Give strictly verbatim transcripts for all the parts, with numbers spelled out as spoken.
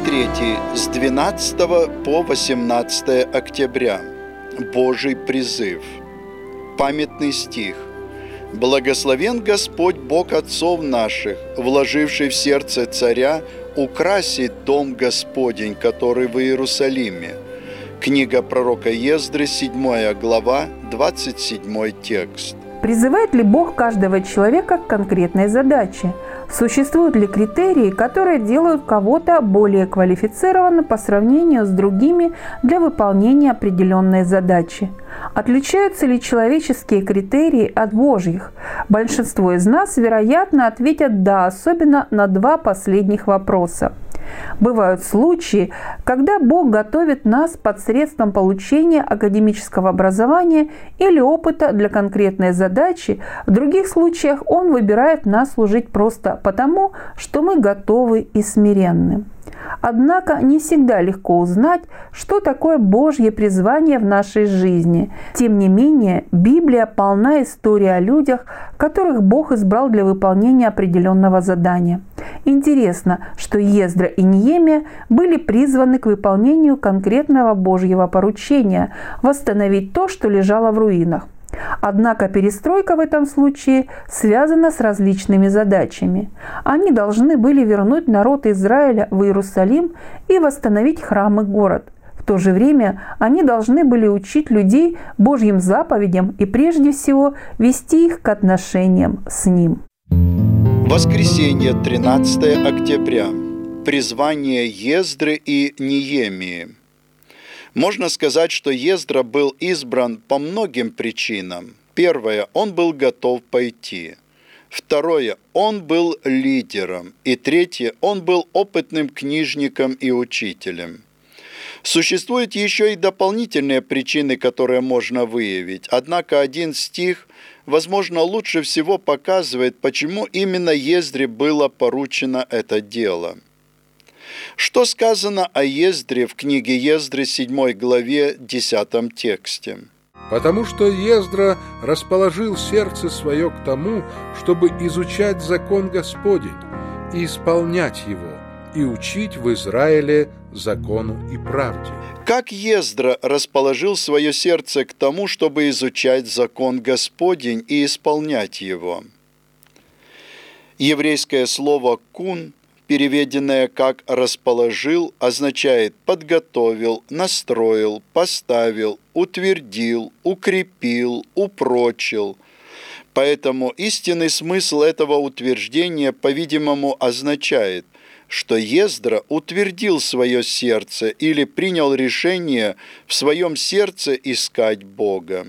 третий с двенадцатого по восемнадцатое октября. Божий призыв. Памятный стих. «Благословен Господь Бог отцов наших, вложивший в сердце царя украсить дом Господень, который в Иерусалиме». Книга пророка Ездры, седьмая глава, двадцать седьмой текст. Призывает ли Бог каждого человека к конкретной задаче? Существуют ли критерии, которые делают кого-то более квалифицированным по сравнению с другими для выполнения определенной задачи? Отличаются ли человеческие критерии от Божьих? Большинство из нас, вероятно, ответят «да», особенно на два последних вопроса. Бывают случаи, когда Бог готовит нас посредством получения академического образования или опыта для конкретной задачи. В других случаях Он выбирает нас служить просто потому, что мы готовы и смиренны. Однако не всегда легко узнать, что такое Божье призвание в нашей жизни. Тем не менее, Библия полна историй о людях, которых Бог избрал для выполнения определенного задания. Интересно, что Ездра и Неемия были призваны к выполнению конкретного Божьего поручения – восстановить то, что лежало в руинах. Однако перестройка в этом случае связана с различными задачами. Они должны были вернуть народ Израиля в Иерусалим и восстановить храм и город. В то же время они должны были учить людей Божьим заповедям и прежде всего вести их к отношениям с Ним. Воскресенье, тринадцатое октября. Призвание Ездры и Неемии. Можно сказать, что Ездра был избран по многим причинам. Первое, он был готов пойти. Второе, он был лидером. И третье, он был опытным книжником и учителем. Существуют еще и дополнительные причины, которые можно выявить. Однако один стих, возможно, лучше всего показывает, почему именно Ездре было поручено это дело. Что сказано о Ездре в книге Ездры, седьмой главе, десятом тексте? «Потому что Ездра расположил сердце свое к тому, чтобы изучать закон Господень и исполнять его, и учить в Израиле закону и правде». Как Ездра расположил свое сердце к тому, чтобы изучать закон Господень и исполнять его? Еврейское слово «кун», переведенное как «расположил», означает «подготовил», «настроил», «поставил», «утвердил», «укрепил», «упрочил». Поэтому истинный смысл этого утверждения, по-видимому, означает, что Ездра утвердил свое сердце или принял решение в своем сердце искать Бога.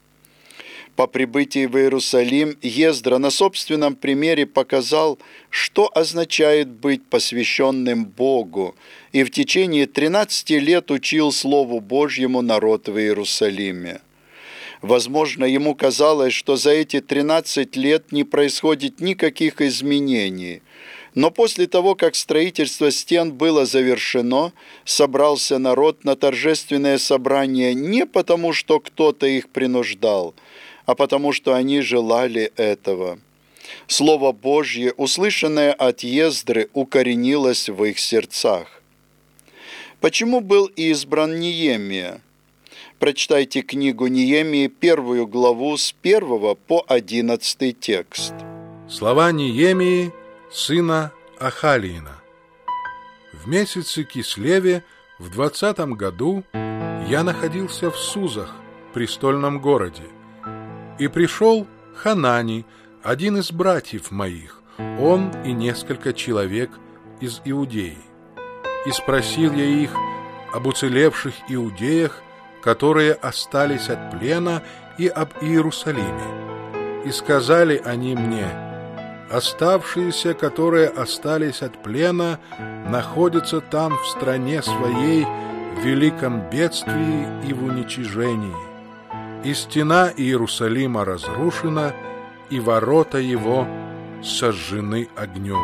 По прибытии в Иерусалим Ездра на собственном примере показал, что означает быть посвященным Богу, и в течение тринадцати лет учил Слову Божьему народ в Иерусалиме. Возможно, ему казалось, что за эти тринадцать лет не происходит никаких изменений, но после того, как строительство стен было завершено, собрался народ на торжественное собрание не потому, что кто-то их принуждал, а потому что они желали этого. Слово Божье, услышанное от Ездры, укоренилось в их сердцах. Почему был избран Неемия? Прочитайте книгу Неемии, первую главу, с первого по одиннадцатый текст. Слова Неемии, сына Ахалиина. В месяце Кислеве в двадцатом году я находился в Сузах, престольном городе, и пришел Ханани, один из братьев моих, он и несколько человек из Иудеи. И спросил я их об уцелевших иудеях, которые остались от плена, и об Иерусалиме. И сказали они мне: оставшиеся, которые остались от плена, находятся там в стране своей в великом бедствии и в уничижении. И стена Иерусалима разрушена, и ворота его сожжены огнем.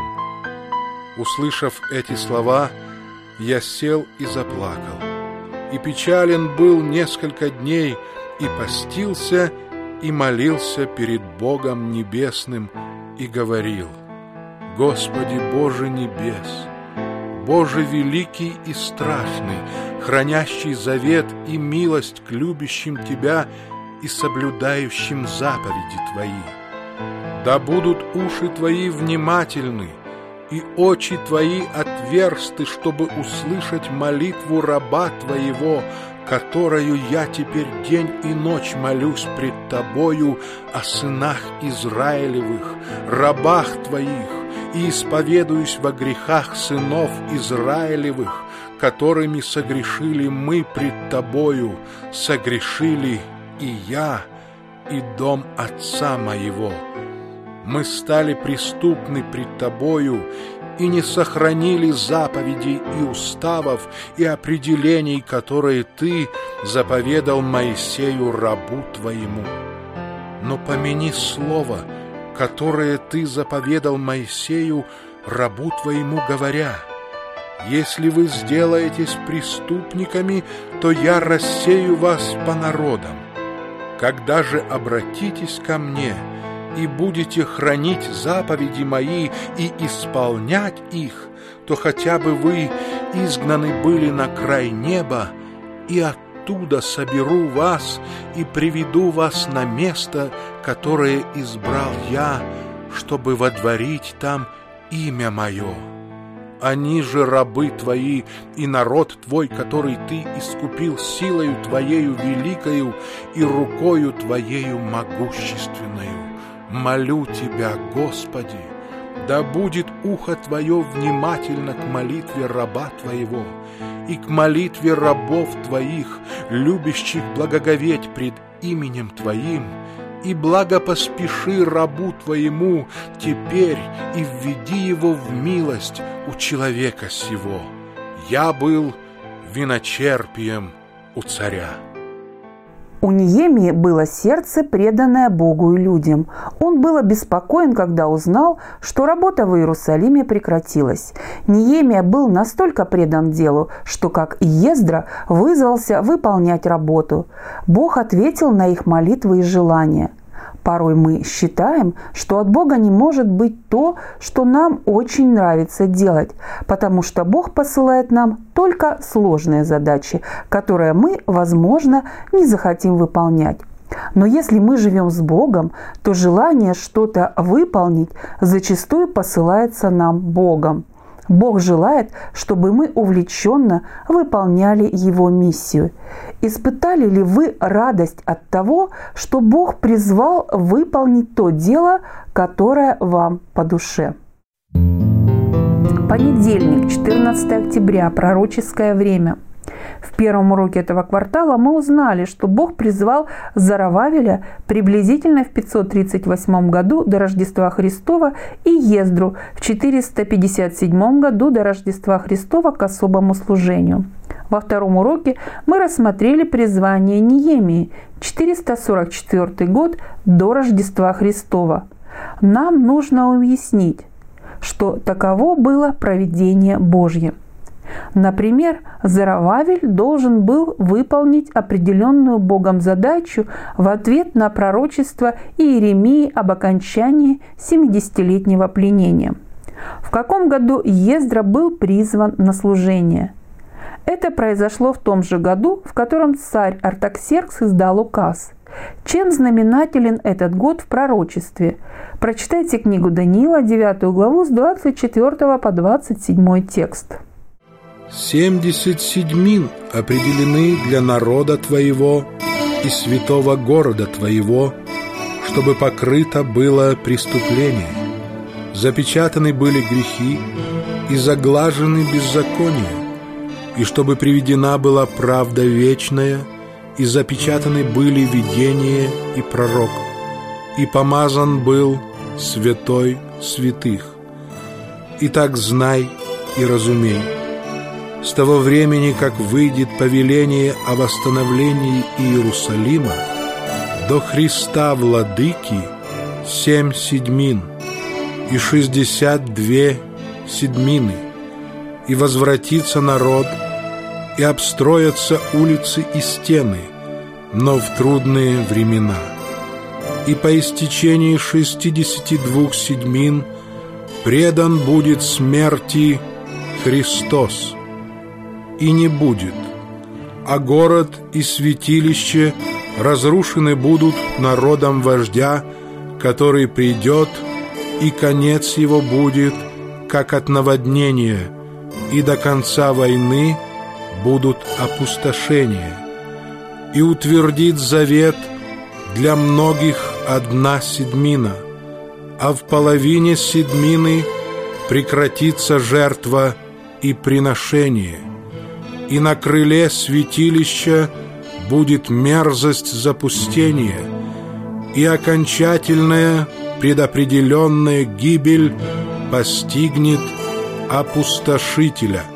Услышав эти слова, я сел и заплакал, и печален был несколько дней, и постился, и молился перед Богом Небесным, и говорил: Господи Боже небес, Боже великий и страшный, хранящий завет и милость к любящим Тебя и соблюдающим заповеди Твои. Да будут уши Твои внимательны, и очи Твои отверсты, чтобы услышать молитву раба Твоего, которую я теперь день и ночь молюсь пред Тобою о сынах Израилевых, рабах Твоих, и исповедуюсь во грехах сынов Израилевых, которыми согрешили мы пред Тобою, согрешили и я, и дом отца моего. Мы стали преступны пред Тобою и не сохранили заповедей и уставов и определений, которые Ты заповедал Моисею рабу Твоему. Но помяни слово, которое Ты заповедал Моисею рабу Твоему, говоря: если вы сделаетесь преступниками, то я рассею вас по народам. Когда же обратитесь ко мне и будете хранить заповеди мои и исполнять их, то хотя бы вы изгнаны были на край неба, и оттуда соберу вас и приведу вас на место, которое избрал я, чтобы водворить там имя мое. Они же рабы Твои и народ Твой, который Ты искупил силою Твоею великою и рукою Твоею могущественною. Молю Тебя, Господи, да будет ухо Твое внимательно к молитве раба Твоего и к молитве рабов Твоих, любящих благоговеть пред именем Твоим, и благопоспеши рабу Твоему теперь и введи его в милость у человека сего. Я был виночерпием у царя». У Неемии было сердце, преданное Богу и людям. Он был обеспокоен, когда узнал, что работа в Иерусалиме прекратилась. Неемия был настолько предан делу, что, как и Ездра, вызвался выполнять работу. Бог ответил на их молитвы и желания. Порой мы считаем, что от Бога не может быть то, что нам очень нравится делать, потому что Бог посылает нам только сложные задачи, которые мы, возможно, не захотим выполнять. Но если мы живем с Богом, то желание что-то выполнить зачастую посылается нам Богом. Бог желает, чтобы мы увлеченно выполняли Его миссию. Испытали ли вы радость от того, что Бог призвал выполнить то дело, которое вам по душе? Понедельник, четырнадцатое октября, пророческое время. В первом уроке этого квартала мы узнали, что Бог призвал Зоровавеля приблизительно в пятьсот тридцать восьмом году до Рождества Христова и Ездру в четыреста пятьдесят седьмом году до Рождества Христова к особому служению. Во втором уроке мы рассмотрели призвание Неемии, четыреста сорок четвёртый год до Рождества Христова. Нам нужно уяснить, что таково было провидение Божье. Например, Зоровавель должен был выполнить определенную Богом задачу в ответ на пророчество Иеремии об окончании семидесятилетнего пленения. В каком году Ездра был призван на служение? Это произошло в том же году, в котором царь Артаксеркс издал указ. Чем знаменателен этот год в пророчестве? Прочитайте книгу Даниила, девятую главу, с двадцать четвёртого по двадцать седьмой текст. «Семьдесят седьмин определены для народа Твоего и святого города Твоего, чтобы покрыто было преступление. Запечатаны были грехи и заглажены беззакония, и чтобы приведена была правда вечная, и запечатаны были видения и пророк, и помазан был святой святых. Итак, знай и разумей, с того времени, как выйдет повеление о восстановлении Иерусалима, до Христа Владыки семь седьмин и шестьдесят две седьмины, и возвратится народ, и обстроятся улицы и стены, но в трудные времена. И по истечении шестидесяти двух седьмин предан будет смерти Христос, и не будет, а город и святилище разрушены будут народом вождя, который придет, и конец его будет, как от наводнения, и до конца войны будут опустошения. И утвердит завет для многих одна седьмина, а в половине седьмины прекратится жертва и приношение, и на крыле святилища будет мерзость запустения, и окончательная предопределенная гибель постигнет опустошителя.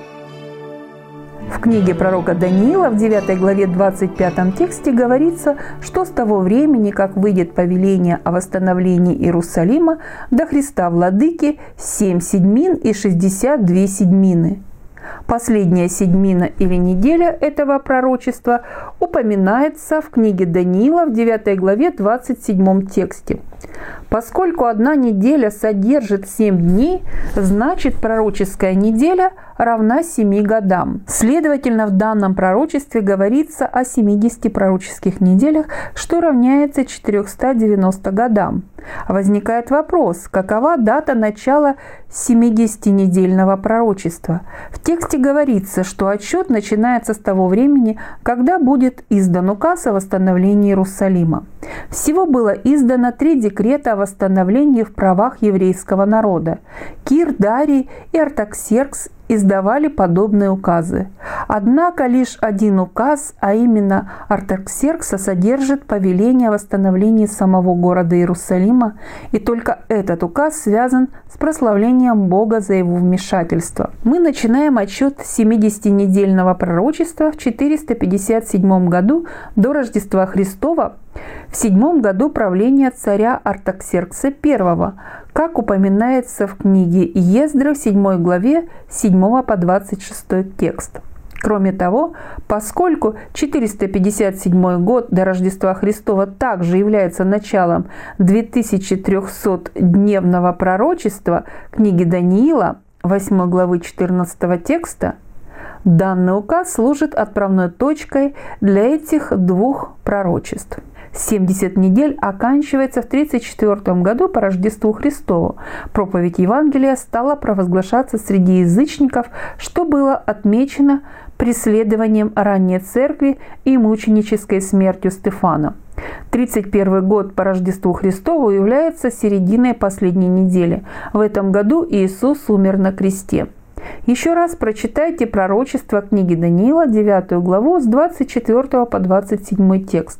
В книге пророка Даниила в девятой главе двадцать пятом тексте говорится, что с того времени, как выйдет повеление о восстановлении Иерусалима, до Христа Владыки семь седьмин и шестьдесят две седьмины. Последняя седьмина или неделя этого пророчества упоминается в книге Даниила в девятой главе двадцать седьмом тексте. Поскольку одна неделя содержит семь дней, значит пророческая неделя равна семи годам. Следовательно, в данном пророчестве говорится о семидесяти пророческих неделях, что равняется четырёмстам девяноста годам. Возникает вопрос, какова дата начала семидесятинедельного пророчества? В тексте говорится, что отсчет начинается с того времени, когда будет издан указ о восстановлении Иерусалима. Всего было издано три декрета о восстановлении в правах еврейского народа. Кир, Дарий и Артаксеркс издавали подобные указы. Однако лишь один указ, а именно Артаксеркса, содержит повеление о восстановлении самого города Иерусалима, и только этот указ связан с прославлением Бога за его вмешательство. Мы начинаем отсчет семидесятинедельного пророчества в четыреста пятьдесят седьмом году до Рождества Христова, в седьмом году правления царя Артаксеркса I, как упоминается в книге Иездры в седьмой главе с седьмого по двадцать шестой текст. Кроме того, поскольку четыреста пятьдесят седьмой год до Рождества Христова также является началом две тысячи трёхсотдневного пророчества книги Даниила, восьмой главы четырнадцатого текста, данный указ служит отправной точкой для этих двух пророчеств. семьдесят недель оканчивается в тридцать четвёртом году по Рождеству Христову. Проповедь Евангелия стала провозглашаться среди язычников, что было отмечено преследованием ранней церкви и мученической смертью Стефана. тридцать первый год по Рождеству Христову является серединой последней недели. В этом году Иисус умер на кресте. Еще раз прочитайте пророчество книги Даниила, девятую главу, с двадцать четвёртого по двадцать седьмой текст.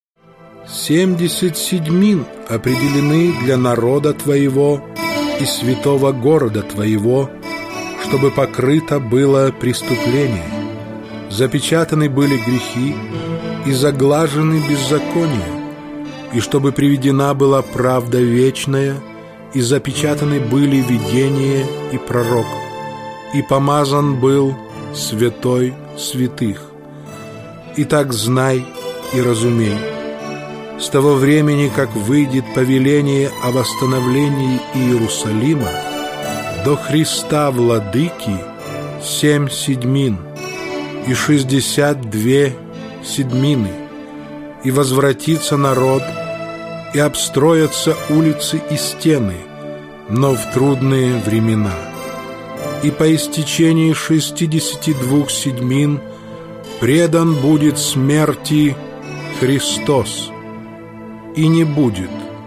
Семьдесят седьмин определены для народа твоего и святого города твоего, чтобы покрыто было преступление, запечатаны были грехи и заглажены беззакония, и чтобы приведена была правда вечная, и запечатаны были видения и пророк, и помазан был святой святых. Итак, знай и разумей, с того времени, как выйдет повеление о восстановлении Иерусалима, до Христа Владыки семь седьмин и шестьдесят две седьмины, и возвратится народ, и обстроятся улицы и стены, но в трудные времена. И по истечении шестидесяти двух седьмин предан будет смерти Христос, и не будет,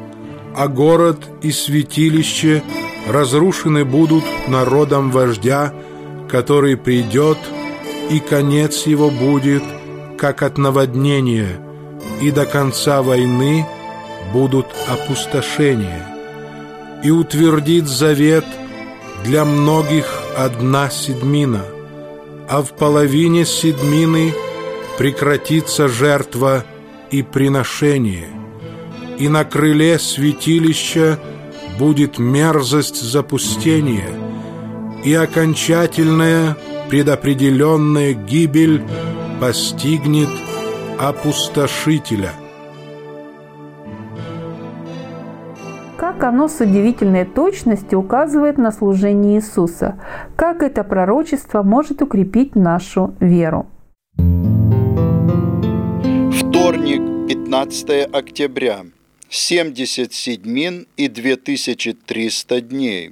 а город и святилище разрушены будут народом вождя, который придет, и конец его будет, как от наводнения, и до конца войны будут опустошения. И утвердит завет для многих одна седьмина, а в половине седьмины прекратится жертва и приношение, и на крыле святилища будет мерзость запустения, и окончательная предопределенная гибель постигнет опустошителя. как оно с удивительной точностью указывает на служение Иисуса, как это пророчество может укрепить нашу веру. Вторник, пятнадцатое октября. семьдесят седьмин и две тысячи триста дней.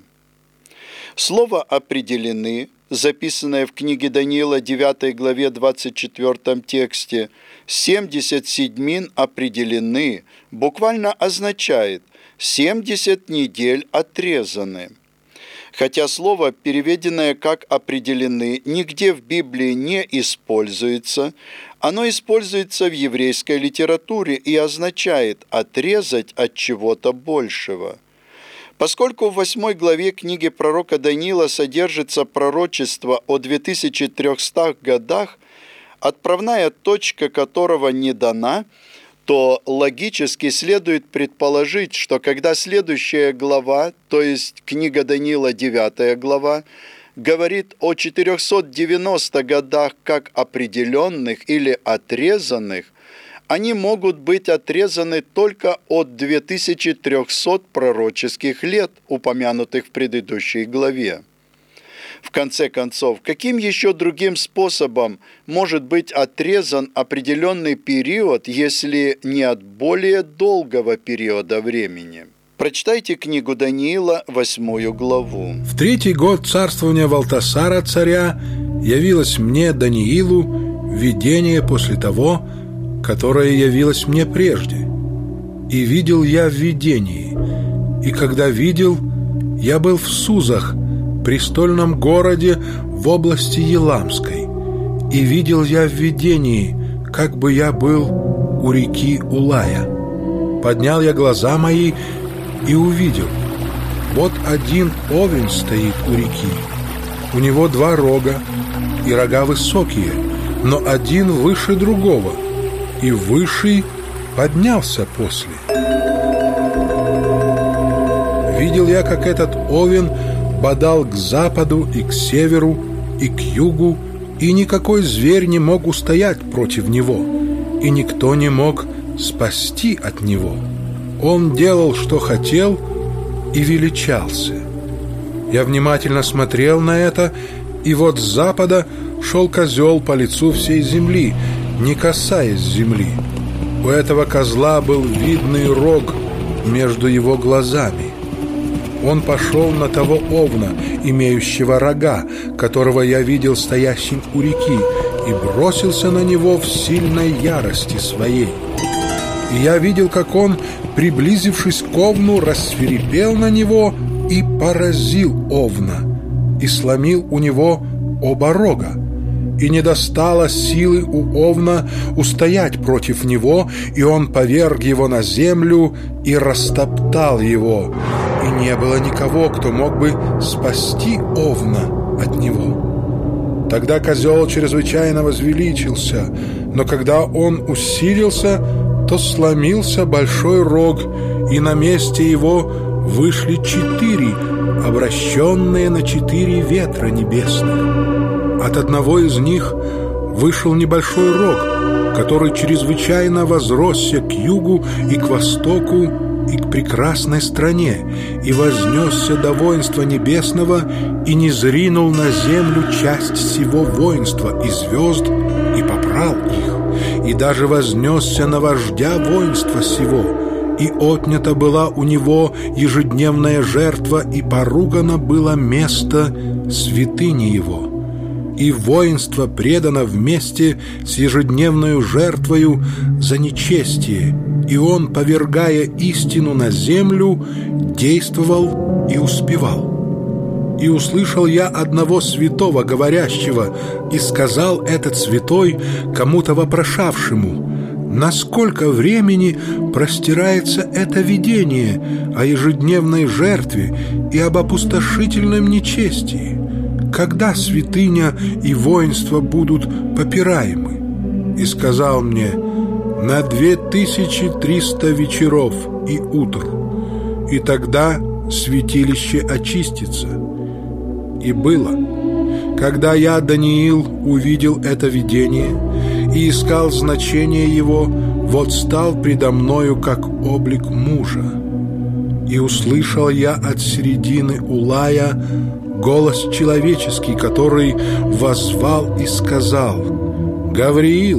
Слово «определены», записанное в книге Даниила девятой главе двадцать четвёртом тексте, «семьдесят седьмин определены» буквально означает «семьдесят недель отрезаны». Хотя слово, переведенное как «определены», нигде в Библии не используется, оно используется в еврейской литературе и означает «отрезать от чего-то большего». Поскольку в восьмой главе книги пророка Даниила содержится пророчество о двух тысячах трёхстах годах, отправная точка которого не дана, то логически следует предположить, что когда следующая глава, то есть книга Даниила девятая глава, говорит о четырехстах девяноста годах как определенных или отрезанных, они могут быть отрезаны только от двух тысяч трёхсот пророческих лет, упомянутых в предыдущей главе. В конце концов, каким еще другим способом может быть отрезан определенный период, если не от более долгого периода времени? Прочитайте книгу Даниила, восьмую главу. В третий год царствования Валтасара царя явилось мне, Даниилу, видение после того, которое явилось мне прежде. И видел я в видении, и когда видел, я был в Сузах, престольном городе в области Еламской, и видел я в видении, как бы я был у реки Улая. Поднял я глаза мои и увидел, вот один овен стоит у реки, у него два рога, и рога высокие, но один выше другого, и высший поднялся после. Видел я, как этот овен бодал к западу и к северу, и к югу, и никакой зверь не мог устоять против него, и никто не мог спасти от него. Он делал, что хотел, и величался. Я внимательно смотрел на это, и вот с запада шел козел по лицу всей земли, не касаясь земли. У этого козла был видный рог между его глазами. Он пошел на того овна, имеющего рога, которого я видел стоящим у реки, и бросился на него в сильной ярости своей. И я видел, как он, приблизившись к овну, рассвирепел на него и поразил овна, и сломил у него оба рога. И не достало силы у овна устоять против него, и он поверг его на землю и растоптал его. И не было никого, кто мог бы спасти овна от него. Тогда козел чрезвычайно возвеличился, но когда он усилился, то сломился большой рог, и на месте его вышли четыре, обращенные на четыре ветра небесных. От одного из них вышел небольшой рог, который чрезвычайно возросся к югу и к востоку и к прекрасной стране, и вознесся до воинства небесного, и низринул на землю часть сего воинства и звезд, и попрал их, и даже вознесся на вождя воинства сего, и отнята была у него ежедневная жертва, и поругано было место святыни его. И воинство предано вместе с ежедневную жертвою за нечестие, и он, повергая истину на землю, действовал и успевал. И услышал я одного святого, говорящего, и сказал этот святой кому-то вопрошавшему: насколько времени простирается это видение о ежедневной жертве и об опустошительном нечестии? Когда святыня и воинство будут попираемы? И сказал мне: на две тысячи триста вечеров и утр, и тогда святилище очистится. И было, когда я, Даниил, увидел это видение и искал значение его, вот стал предо мною как облик мужа. И услышал я от середины Улая голос человеческий, который воззвал и сказал: «Гавриил,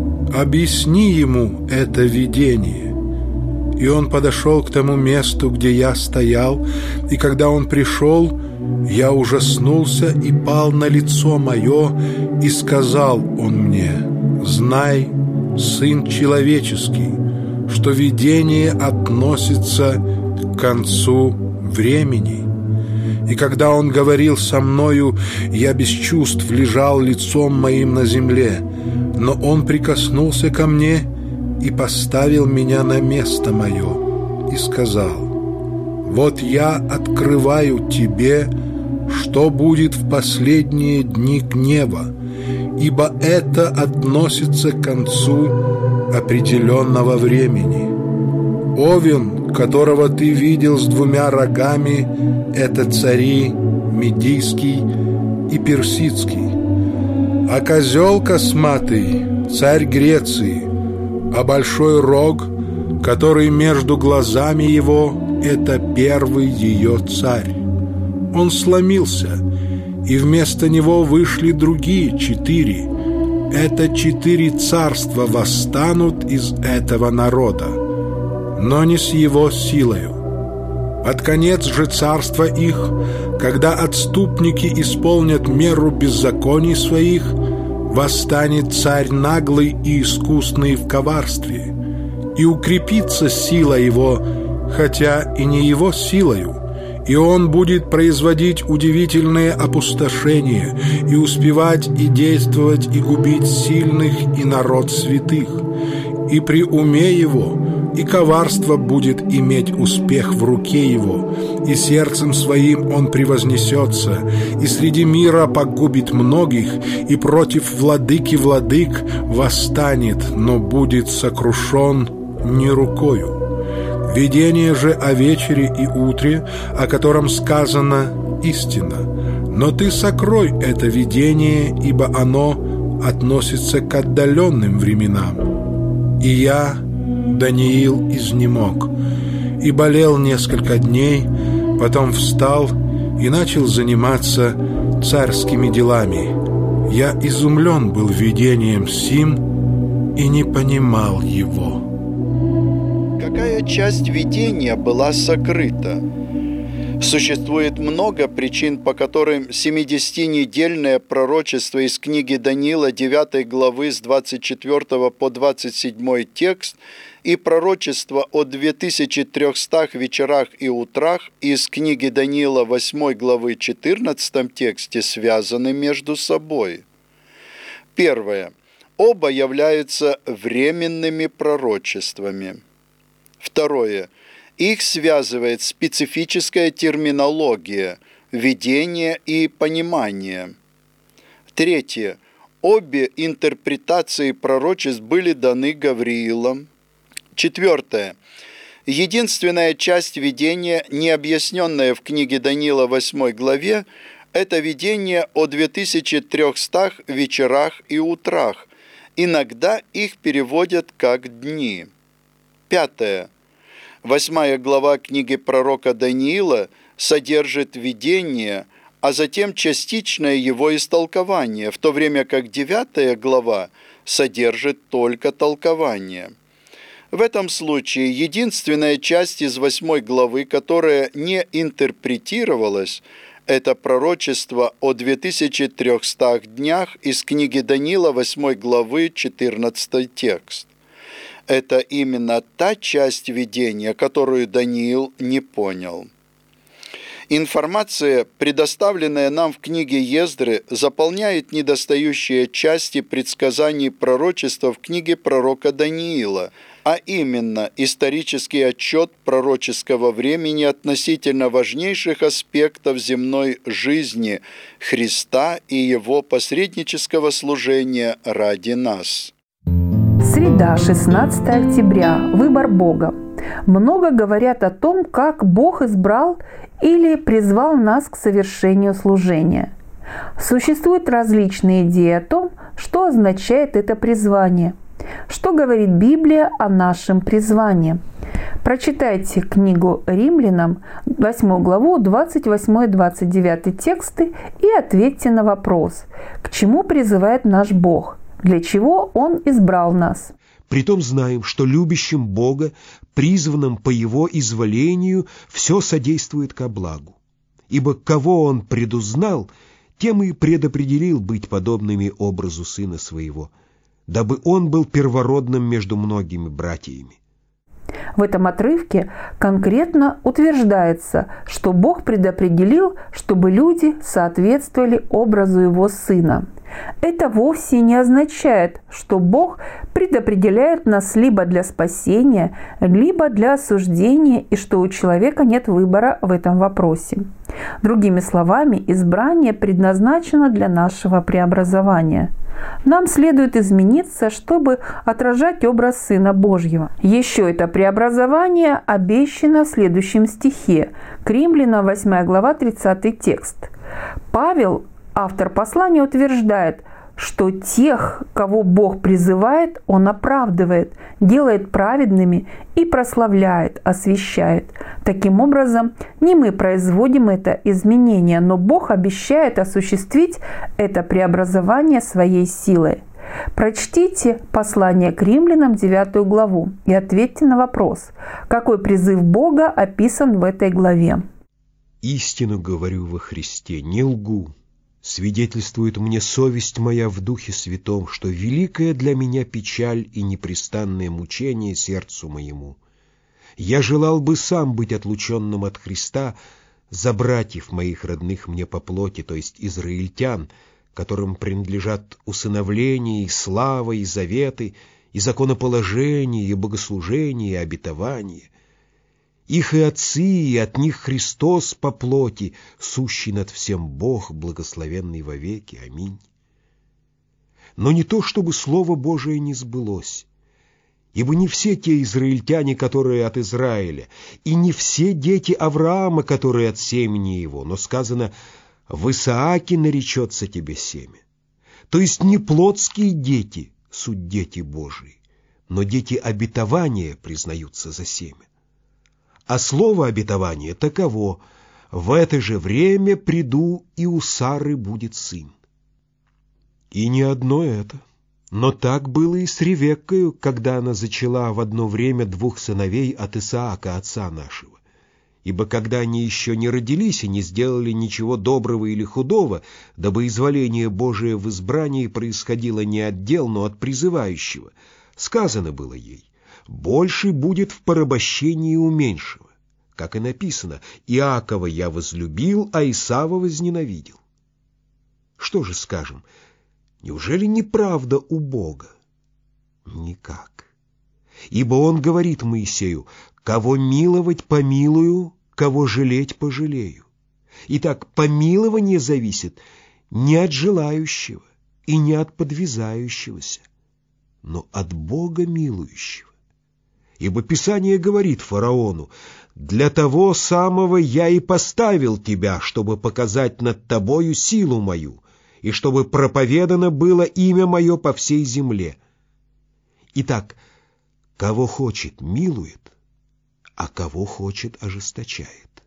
объясни ему это видение». И он подошел к тому месту, где я стоял, и когда он пришел, я ужаснулся и пал на лицо мое, и сказал он мне: «Знай, Сын человеческий, что видение относится к концу времени». И когда он говорил со мною, я без чувств лежал лицом моим на земле, но он прикоснулся ко мне и поставил меня на место мое и сказал: «Вот я открываю тебе, что будет в последние дни гнева, ибо это относится к концу определенного времени. Овен, которого ты видел с двумя рогами, это цари Медийский и Персидский, а козел косматый — царь Греции, а большой рог, который между глазами его, это первый ее царь. Он сломился, и вместо него вышли другие четыре. Это четыре царства восстанут из этого народа, но не с его силою. Под конец же царства их, когда отступники исполнят меру беззаконий своих, восстанет царь наглый и искусный в коварстве, и укрепится сила его, хотя и не его силою, и он будет производить удивительные опустошения, и успевать и действовать, и губить сильных и народ святых. И при уме его и коварство будет иметь успех в руке его, и сердцем своим он превознесется, и среди мира погубит многих, и против владыки владык восстанет, но будет сокрушен не рукою. Видение же о вечере и утре, о котором сказано истина, но ты сокрой это видение, ибо оно относится к отдаленным временам. И я, Даниил, изнемог и болел несколько дней, потом встал и начал заниматься царскими делами. Я изумлен был видением сим и не понимал его. Какая часть видения была сокрыта? Существует много причин, по которым семидесятинедельное пророчество из книги Даниила девятой главы с двадцать четвёртого по двадцать седьмой текст и пророчество о две тысячи трехстах вечерах и утрах из книги Даниила восьмой главы четырнадцатом тексте связаны между собой. Первое. Оба являются временными пророчествами. Второе. Их связывает специфическая терминология, видение и понимание. Третье. Обе интерпретации пророчеств были даны Гавриилом. Четвертое. Единственная часть видения, не объясненная в книге Даниила восьмой главе, это видение о две тысячи трехстах вечерах и утрах. Иногда их переводят как дни. Пятое. Восьмая глава книги пророка Даниила содержит видение, а затем частичное его истолкование, в то время как девятая глава содержит только толкование. В этом случае единственная часть из восьмой главы, которая не интерпретировалась, это пророчество о две тысячи трехстах днях из книги Даниила восьмой главы четырнадцатый текст. Это именно та часть видения, которую Даниил не понял. Информация, предоставленная нам в книге Ездры, заполняет недостающие части предсказаний пророчества в книге пророка Даниила, а именно исторический отчет пророческого времени относительно важнейших аспектов земной жизни Христа и Его посреднического служения ради нас. Среда, шестнадцатое октября. Выбор Бога. Много говорят о том, как Бог избрал или призвал нас к совершению служения. Существуют различные идеи о том, что означает это призвание. Что говорит Библия о нашем призвании? Прочитайте книгу Римлянам, восьмую главу, двадцать восьмой двадцать девятый тексты и ответьте на вопрос, к чему призывает наш Бог, для чего Он избрал нас. Притом знаем, что любящим Бога, призванным по Его изволению, все содействует ко благу. Ибо кого Он предузнал, тем и предопределил быть подобными образу Сына Своего, дабы Он был первородным между многими братьями. В этом отрывке конкретно утверждается, что Бог предопределил, чтобы люди соответствовали образу Его Сына. Это вовсе не означает, что Бог предопределяет нас либо для спасения, либо для осуждения, и что у человека нет выбора в этом вопросе. Другими словами, избрание предназначено для нашего преобразования. Нам следует измениться, чтобы отражать образ Сына Божьего. Еще это преобразование обещано в следующем стихе. К Римлянам, восьмая глава, тридцатый текст. Павел, автор послания, утверждает, что тех, кого Бог призывает, Он оправдывает, делает праведными и прославляет, освящает. Таким образом, не мы производим это изменение, но Бог обещает осуществить это преобразование своей силой. Прочтите послание к Римлянам, девятую главу, и ответьте на вопрос, какой призыв Бога описан в этой главе. «Истину говорю во Христе, не лгу. Свидетельствует мне совесть моя в Духе Святом, что великая для меня печаль и непрестанное мучение сердцу моему. Я желал бы сам быть отлученным от Христа за братьев моих родных мне по плоти, то есть израильтян, которым принадлежат усыновление, и слава, и заветы, и законоположение, и богослужение, и обетование. Их и отцы, и от них Христос по плоти, сущий над всем Бог, благословенный вовеки. Аминь. Но не то, чтобы Слово Божие не сбылось, ибо не все те израильтяне, которые от Израиля, и не все дети Авраама, которые от семени его, но сказано: «В Исааке наречется тебе семя». То есть не плотские дети суть дети Божии, но дети обетования признаются за семя. А слово обетования таково: «В это же время приду, и у Сары будет сын». И не одно это, но так было и с Ревеккою, когда она зачала в одно время двух сыновей от Исаака, отца нашего. Ибо когда они еще не родились и не сделали ничего доброго или худого, дабы изволение Божие в избрании происходило не от дел, но от призывающего, сказано было ей: «Больше будет в порабощении у меньшего». Как и написано: «Иакова я возлюбил, а Исава возненавидел». Что же скажем? Неужели неправда у Бога? Никак. Ибо Он говорит Моисею: «Кого миловать, помилую, кого жалеть, пожалею». Итак, помилование зависит не от желающего и не от подвязающегося, но от Бога милующего. Ибо Писание говорит фараону: «Для того самого я и поставил тебя, чтобы показать над тобою силу мою, и чтобы проповедано было имя мое по всей земле». Итак, кого хочет, милует, а кого хочет, ожесточает.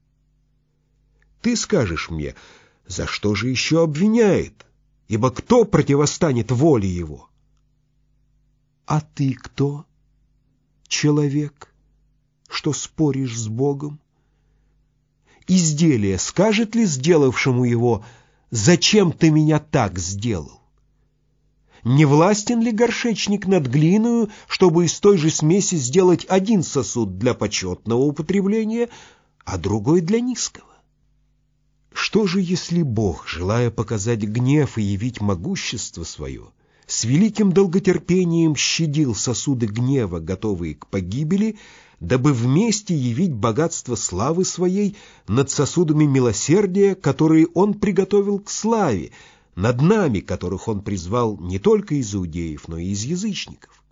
Ты скажешь мне: за что же еще обвиняет? Ибо кто противостанет воле его? А ты кто, человек, что споришь с Богом? Изделие скажет ли сделавшему его: «Зачем ты меня так сделал»? Не властен ли горшечник над глиною, чтобы из той же смеси сделать один сосуд для почетного употребления, а другой для низкого? Что же, если Бог, желая показать гнев и явить могущество свое, с великим долготерпением щадил сосуды гнева, готовые к погибели, дабы вместе явить богатство славы своей над сосудами милосердия, которые Он приготовил к славе, над нами, которых Он призвал не только из иудеев, но и из язычников?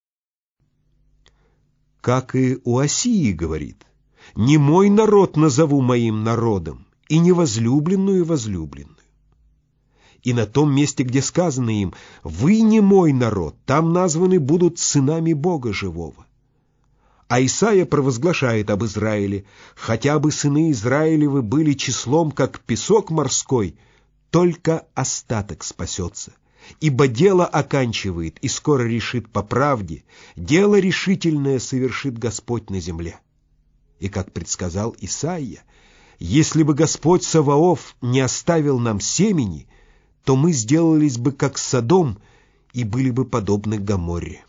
Как и у Осии говорит: «Не мой народ назову моим народом, и не возлюбленную возлюбленную». И на том месте, где сказано им: «Вы не мой народ», там названы будут сынами Бога живого. А Исаия провозглашает об Израиле: «Хотя бы сыны Израилевы были числом, как песок морской, только остаток спасется. Ибо дело оканчивает и скоро решит по правде, дело решительное совершит Господь на земле». И как предсказал Исаия, если бы Господь Саваоф не оставил нам семени, то мы сделались бы как Содом и были бы подобны Гоморре.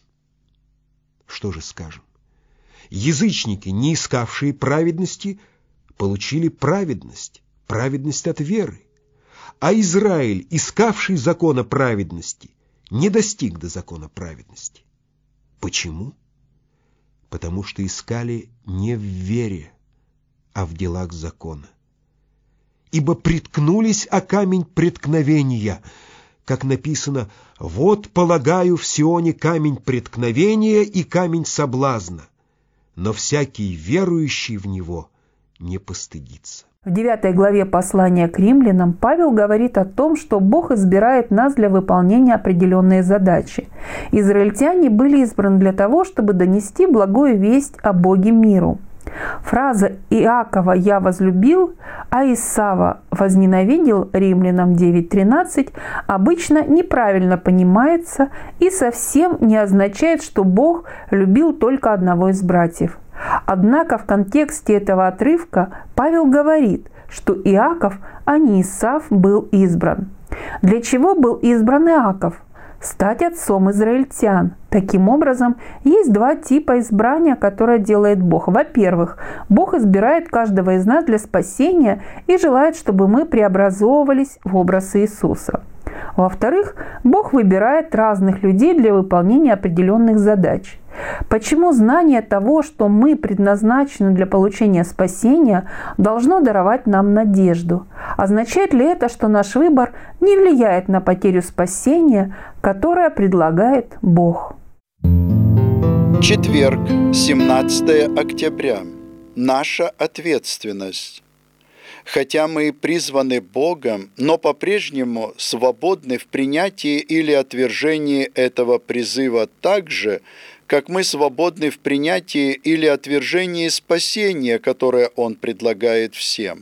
Что же скажем? Язычники, не искавшие праведности, получили праведность, праведность от веры. А Израиль, искавший закона праведности, не достиг до закона праведности. Почему? Потому что искали не в вере, а в делах закона. Ибо приткнулись о камень преткновения, как написано: «Вот полагаю в Сионе камень преткновения и камень соблазна, но всякий верующий в него не постыдится». В девятой главе послания к римлянам Павел говорит о том, что Бог избирает нас для выполнения определенной задачи. Израильтяне были избраны для того, чтобы донести благую весть о Боге миру. Фраза «Иакова я возлюбил, а Исава возненавидел» римлянам девять тринадцать обычно неправильно понимается и совсем не означает, что Бог любил только одного из братьев. Однако в контексте этого отрывка Павел говорит, что Иаков, а не Исав, был избран. Для чего был избран Иаков? Стать отцом израильтян. Таким образом, есть два типа избрания, которое делает Бог. Во-первых, Бог избирает каждого из нас для спасения и желает, чтобы мы преобразовывались в образ Иисуса. Во-вторых, Бог выбирает разных людей для выполнения определенных задач. Почему знание того, что мы предназначены для получения спасения, должно даровать нам надежду? Означает ли это, что наш выбор не влияет на потерю спасения, которое предлагает Бог? Четверг, семнадцатое октября. Наша ответственность. Хотя мы призваны Богом, но по-прежнему свободны в принятии или отвержении этого призыва так же, как мы свободны в принятии или отвержении спасения, которое Он предлагает всем.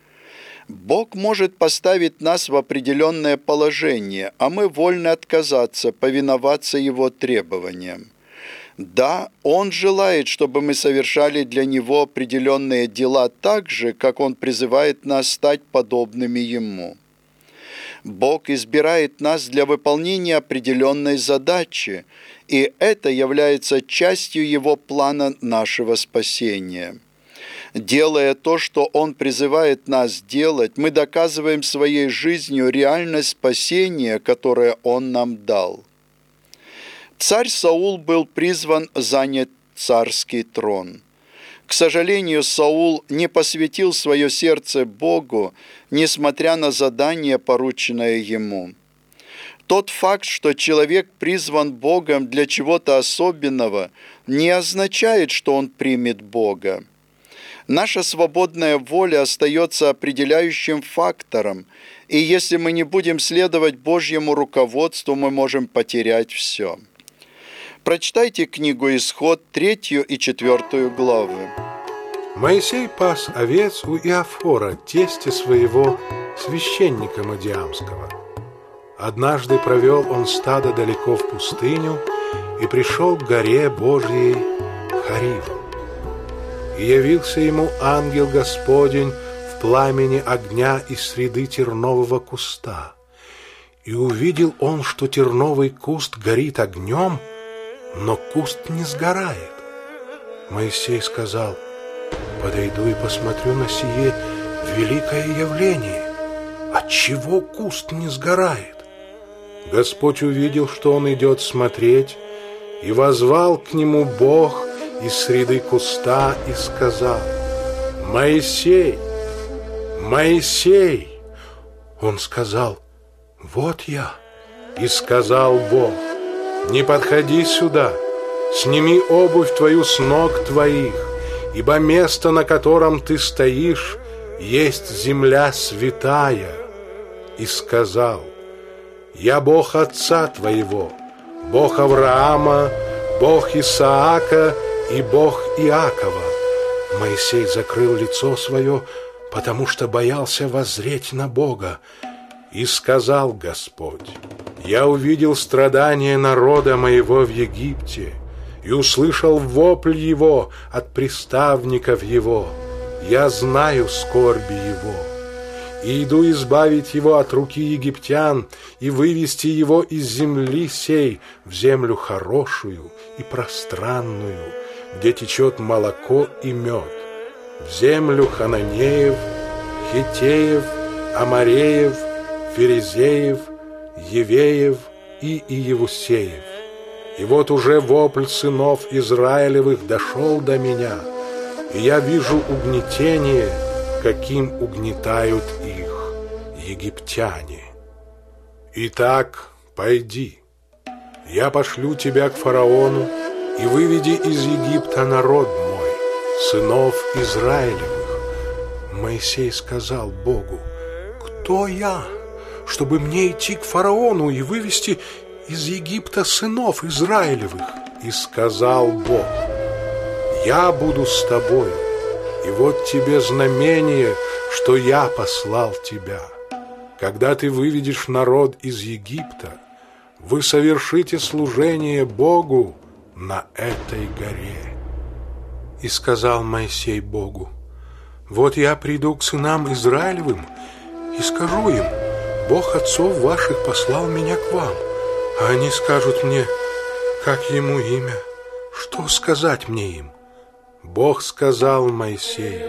Бог может поставить нас в определенное положение, а мы вольны отказаться, повиноваться Его требованиям. Да, Он желает, чтобы мы совершали для Него определенные дела так же, как Он призывает нас стать подобными Ему. Бог избирает нас для выполнения определенной задачи, и это является частью Его плана нашего спасения. Делая то, что Он призывает нас делать, мы доказываем своей жизнью реальность спасения, которое Он нам дал. Царь Саул был призван занять царский трон. К сожалению, Саул не посвятил свое сердце Богу, несмотря на задание, порученное ему. Тот факт, что человек призван Богом для чего-то особенного, не означает, что он примет Бога. Наша свободная воля остается определяющим фактором, и если мы не будем следовать Божьему руководству, мы можем потерять все. Прочитайте книгу «Исход», третью и четвертую главы. Моисей пас овец у Иофора, тестя своего, священника Мадиамского. Однажды провел он стадо далеко в пустыню и пришел к горе Божьей Хариву. И явился ему ангел Господень в пламени огня из среды тернового куста. И увидел он, что терновый куст горит огнем, но куст не сгорает. Моисей сказал: «Подойду и посмотрю на сие великое явление. Отчего куст не сгорает?» Господь увидел, что он идет смотреть, и воззвал к нему Бог из среды куста и сказал: «Моисей, Моисей!» Он сказал: «Вот я». И сказал Бог: «Не подходи сюда, сними обувь твою с ног твоих, ибо место, на котором ты стоишь, есть земля святая». И сказал: «Я Бог отца твоего, Бог Авраама, Бог Исаака и Бог Иакова». Моисей закрыл лицо свое, потому что боялся воззреть на Бога. И сказал Господь: «Я увидел страдания народа моего в Египте и услышал вопль его от приставников его. Я знаю скорби его, и иду избавить его от руки египтян и вывести его из земли сей в землю хорошую и пространную, где течет молоко и мед, в землю хананеев, хиттеев, амореев, ферезеев, евеев и иевусеев. И вот уже вопль сынов Израилевых дошел до меня, и я вижу угнетение, каким угнетают их египтяне. Итак, пойди, я пошлю тебя к фараону, и выведи из Египта народ мой, сынов Израилевых». Моисей сказал Богу: «Кто я, чтобы мне идти к фараону и вывести из Египта сынов Израилевых?» И сказал Бог: «Я буду с тобою, и вот тебе знамение, что я послал тебя. Когда ты выведешь народ из Египта, вы совершите служение Богу на этой горе». И сказал Моисей Богу: «Вот я приду к сынам Израилевым и скажу им: Бог отцов ваших послал меня к вам. А они скажут мне: как ему имя? Что сказать мне им?» Бог сказал Моисею: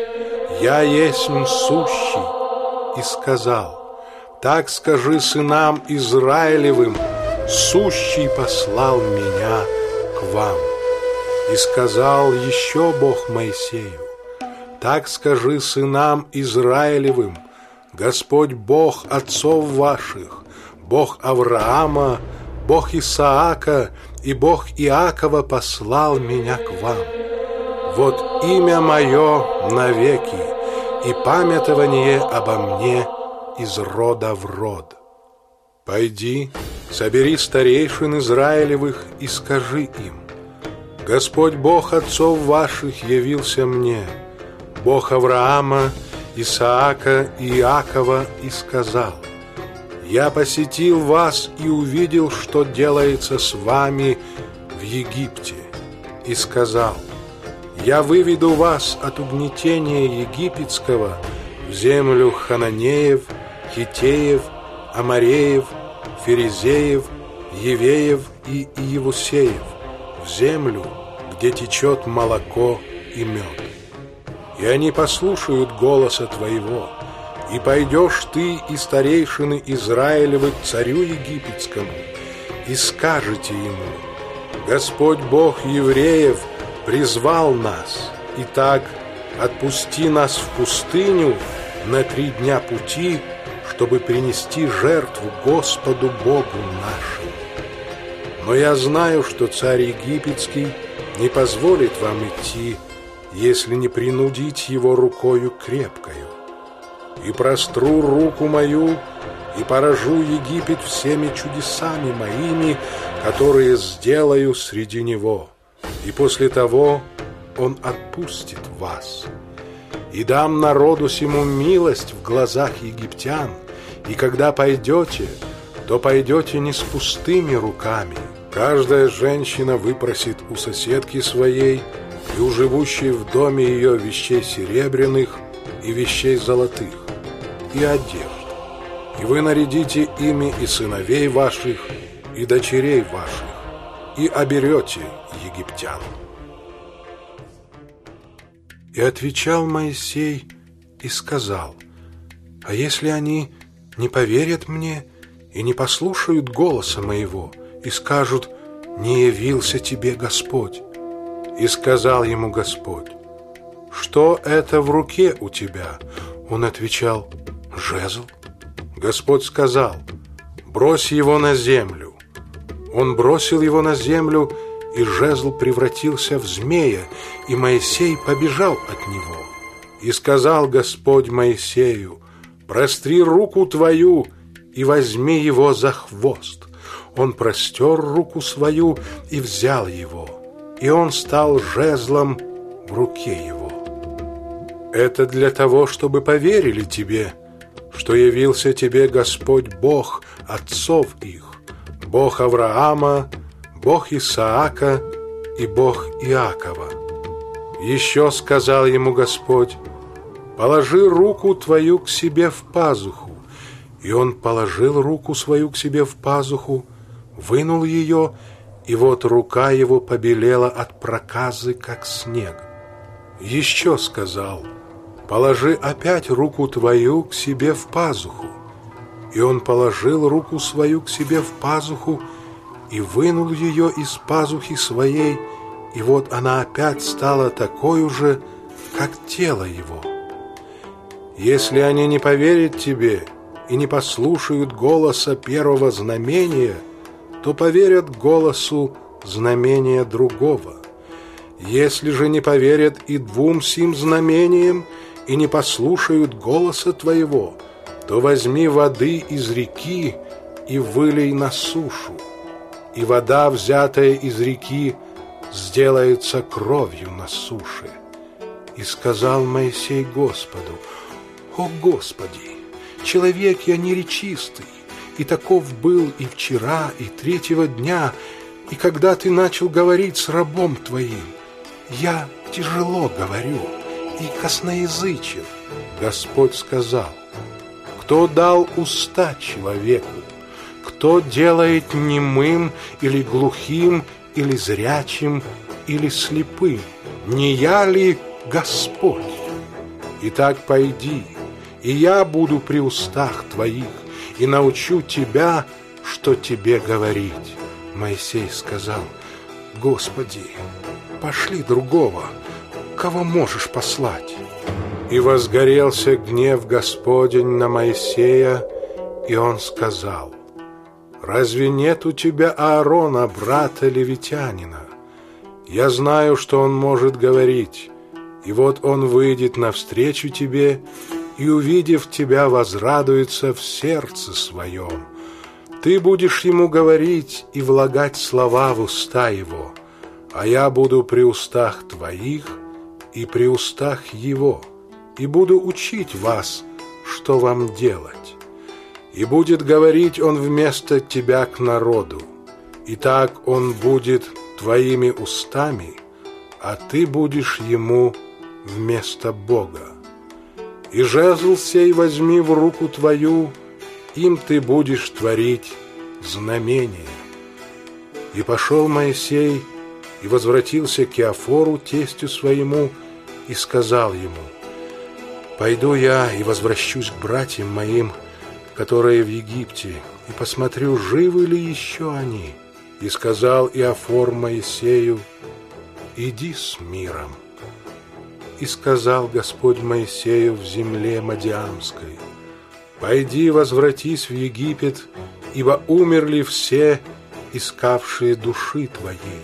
«Я есмь сущий», и сказал: «Так скажи сынам Израилевым: сущий послал меня к вам». И сказал еще Бог Моисею: «Так скажи сынам Израилевым: Господь Бог отцов ваших, Бог Авраама, Бог Исаака и Бог Иакова послал меня к вам. Вот имя мое навеки, и памятование обо мне из рода в род. Пойди, собери старейшин Израилевых и скажи им: Господь Бог отцов ваших явился мне, Бог Авраама, Исаака и Иакова, и сказал: я посетил вас и увидел, что делается с вами в Египте, и сказал: я выведу вас от угнетения египетского в землю хананеев, хиттеев, амореев, ферезеев, евеев и иевусеев, в землю, где течет молоко и мед. И они послушают голоса твоего, и пойдешь ты и старейшины Израилевы к царю египетскому, и скажете ему: Господь Бог евреев призвал нас, итак, отпусти нас в пустыню на три дня пути, чтобы принести жертву Господу Богу нашему. Но я знаю, что царь египетский не позволит вам идти, если не принудить его рукою крепкою. И простру руку мою, и поражу Египет всеми чудесами моими, которые сделаю среди него. И после того он отпустит вас. И дам народу сему милость в глазах египтян, и когда пойдете, то пойдете не с пустыми руками. Каждая женщина выпросит у соседки своей и у живущей в доме ее вещей серебряных и вещей золотых, и одежд. И вы нарядите ими и сыновей ваших, и дочерей ваших, и оберете египтян. И отвечал Моисей и сказал: а если они не поверят мне и не послушают голоса моего, и скажут: не явился тебе Господь? И сказал ему Господь: что это в руке у тебя? Он отвечал: жезл. Господь сказал: брось его на землю. Он бросил его на землю, и жезл превратился в змея, и Моисей побежал от него. И сказал Господь Моисею: простри руку твою и возьми его за хвост. Он простер руку свою и взял его. и он стал жезлом в руке его. Это для того, чтобы поверили тебе, что явился тебе Господь Бог отцов их, Бог Авраама, Бог Исаака и Бог Иакова. Еще сказал ему Господь: положи руку твою к себе в пазуху. И он положил руку свою к себе в пазуху, вынул ее, и вот рука его побелела от проказы, как снег. Еще сказал: положи опять руку твою к себе в пазуху. И он положил руку свою к себе в пазуху и вынул ее из пазухи своей, и вот она опять стала такой же, как тело его. Если они не поверят тебе и не послушают голоса первого знамения, то поверят голосу знамения другого. Если же не поверят и двум сим знамениям и не послушают голоса твоего, то возьми воды из реки и вылей на сушу, и вода, взятая из реки, сделается кровью на суше. И сказал Моисей Господу: о Господи, человек я неречистый, и таков был и вчера, и третьего дня, и когда ты начал говорить с рабом твоим, я тяжело говорю и косноязычен. Господь сказал: кто дал уста человеку? Кто делает немым или глухим, или зрячим, или слепым? Не я ли Господь? Итак, пойди, и я буду при устах твоих, и научу тебя, что тебе говорить. Моисей сказал: Господи, пошли другого, кого можешь послать. И возгорелся гнев Господень на Моисея, и он сказал: разве нет у тебя Аарона, брата левитянина? Я знаю, что он может говорить, и вот он выйдет навстречу тебе, и, увидев тебя, возрадуется в сердце своем. Ты будешь ему говорить и влагать слова в уста его, а я буду при устах твоих и при устах его, и буду учить вас, что вам делать. И будет говорить он вместо тебя к народу, и так он будет твоими устами, а ты будешь ему вместо Бога. И жезл сей возьми в руку твою, им ты будешь творить знамение. И пошел Моисей и возвратился к Иофору, тестю своему, и сказал ему: пойду я и возвращусь к братьям моим, которые в Египте, и посмотрю, живы ли еще они. И сказал Иофор Моисею: иди с миром. И сказал Господь Моисею в земле Мадиамской: пойди, возвратись в Египет, ибо умерли все, искавшие души твоей.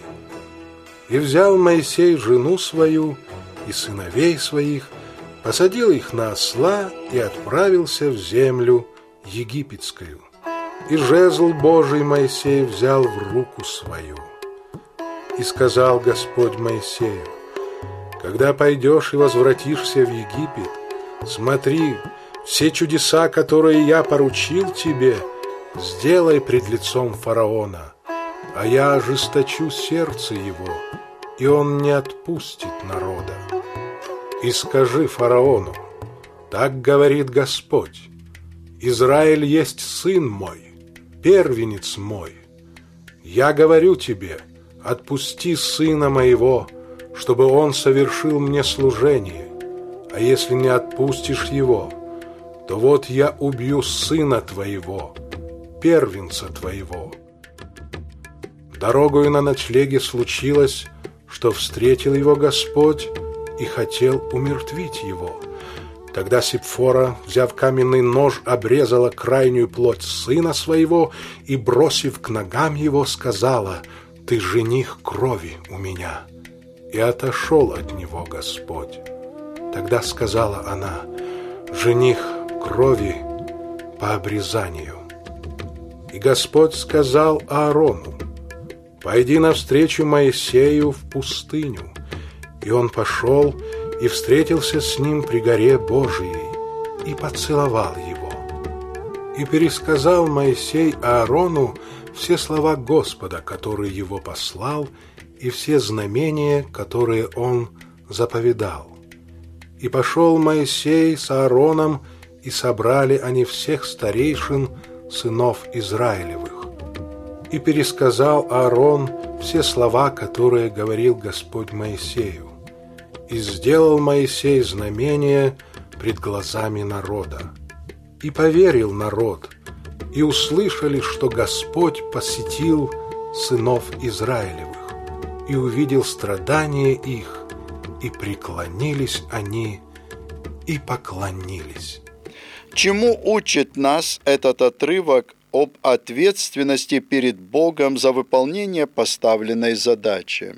И взял Моисей жену свою и сыновей своих, посадил их на осла и отправился в землю египетскую. И жезл Божий Моисей взял в руку свою. И сказал Господь Моисею: когда пойдешь и возвратишься в Египет, смотри, все чудеса, которые я поручил тебе, сделай пред лицом фараона, а я ожесточу сердце его, и он не отпустит народа. И скажи фараону: так говорит Господь: Израиль есть сын мой, первенец мой. Я говорю тебе: отпусти сына моего, чтобы он совершил мне служение, а если не отпустишь его, то вот я убью сына твоего, первенца твоего. Дорогою на ночлеге случилось, что встретил его Господь и хотел умертвить его. Тогда Сипфора, взяв каменный нож, обрезала крайнюю плоть сына своего и, бросив к ногам его, сказала: ты жених крови у меня. И отошел от него Господь. Тогда сказала она: жених крови по обрезанию. И Господь сказал Аарону: «Пойди навстречу Моисею в пустыню». И он пошел и встретился с ним при горе Божией и поцеловал его. И пересказал Моисей Аарону все слова Господа, которые его послал, и все знамения, которые он заповедал. И пошел Моисей с Аароном, и собрали они всех старейшин сынов Израилевых. И пересказал Аарон все слова, которые говорил Господь Моисею. И сделал Моисей знамения пред глазами народа. И поверил народ, и услышали, что Господь посетил сынов Израилевых, и увидел страдания их, и преклонились они, и поклонились. Чему учит нас этот отрывок об ответственности перед Богом за выполнение поставленной задачи?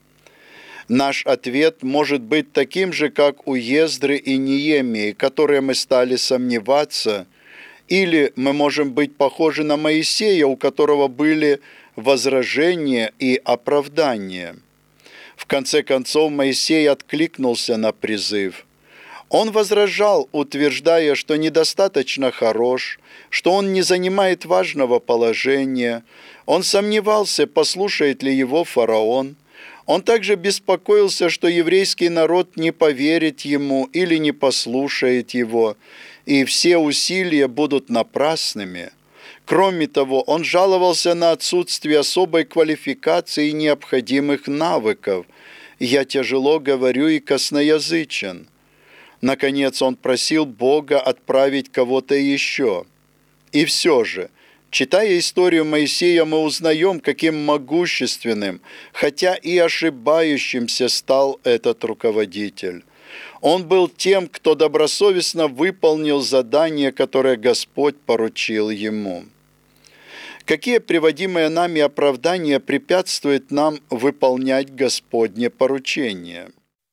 Наш ответ может быть таким же, как у Ездры и Неемии, которые мы стали сомневаться, или мы можем быть похожи на Моисея, у которого были возражения и оправдания. В конце концов, Моисей откликнулся на призыв. Он возражал, утверждая, что недостаточно хорош, что он не занимает важного положения. Он сомневался, послушает ли его фараон. Он также беспокоился, что еврейский народ не поверит ему или не послушает его, и все усилия будут напрасными. Кроме того, он жаловался на отсутствие особой квалификации и необходимых навыков. «Я тяжело говорю и косноязычен». Наконец, он просил Бога отправить кого-то еще. И все же, читая историю Моисея, мы узнаем, каким могущественным, хотя и ошибающимся стал этот руководитель. Он был тем, кто добросовестно выполнил задание, которое Господь поручил ему. Какие приводимые нами оправдания препятствуют нам выполнять Господне поручение?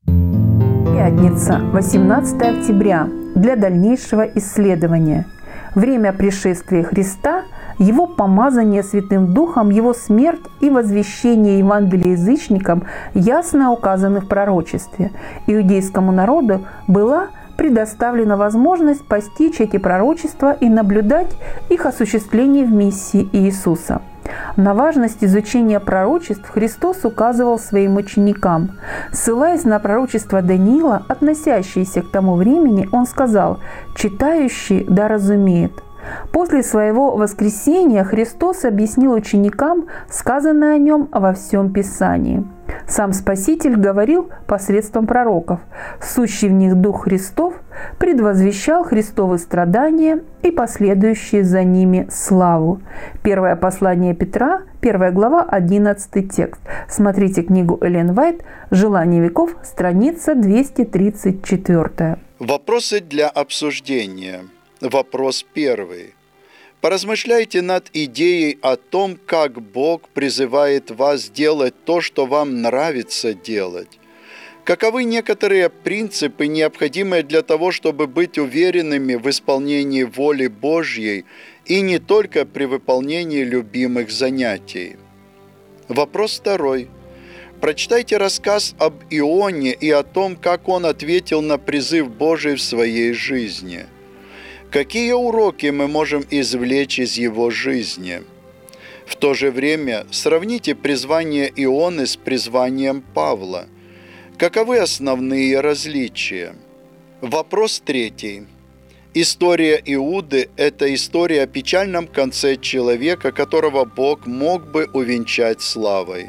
Пятница, восемнадцатое октября, для дальнейшего исследования. Время пришествия Христа, Его помазание Святым Духом, Его смерть и возвещение Евангелия язычникам ясно указаны в пророчестве. Иудейскому народу была предоставлена возможность постичь эти пророчества и наблюдать их осуществление в миссии Иисуса. На важность изучения пророчеств Христос указывал своим ученикам. Ссылаясь на пророчество Даниила, относящееся к тому времени, Он сказал: «Читающий да разумеет». После своего воскресения Христос объяснил ученикам сказанное о Нем во всем Писании. Сам Спаситель говорил посредством пророков. Сущий в них Дух Христов предвозвещал Христовы страдания и последующие за ними славу. Первое послание Петра, первая глава, одиннадцатый текст. Смотрите книгу Эллен Уайт «Желание веков», страница двести тридцать четыре. Вопросы для обсуждения. Вопрос первый. Поразмышляйте над идеей о том, как Бог призывает вас делать то, что вам нравится делать. Каковы некоторые принципы, необходимые для того, чтобы быть уверенными в исполнении воли Божьей и не только при выполнении любимых занятий? Вопрос второй. Прочитайте рассказ об Ионе и о том, как он ответил на призыв Божий в своей жизни. Какие уроки мы можем извлечь из его жизни? В то же время сравните призвание Ионы с призванием Павла. Каковы основные различия? Вопрос третий. История Иуды – это история о печальном конце человека, которого Бог мог бы увенчать славой.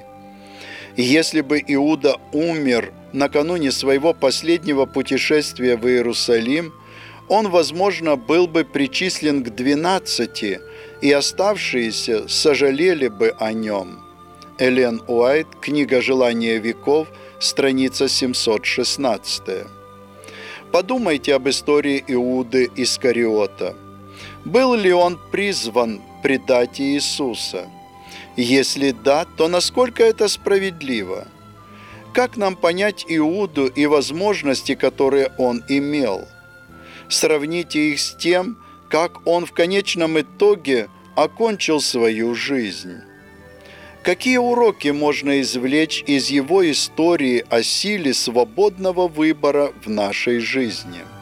Если бы Иуда умер накануне своего последнего путешествия в Иерусалим, он, возможно, был бы причислен к двенадцати, и оставшиеся сожалели бы о нем. Эллен Уайт, книга «Желание веков», страница семьсот шестнадцать. Подумайте об истории Иуды Искариота. Был ли он призван предать Иисуса? Если да, то насколько это справедливо? Как нам понять Иуду и возможности, которые он имел? Сравните их с тем, как он в конечном итоге окончил свою жизнь. Какие уроки можно извлечь из его истории о силе свободного выбора в нашей жизни?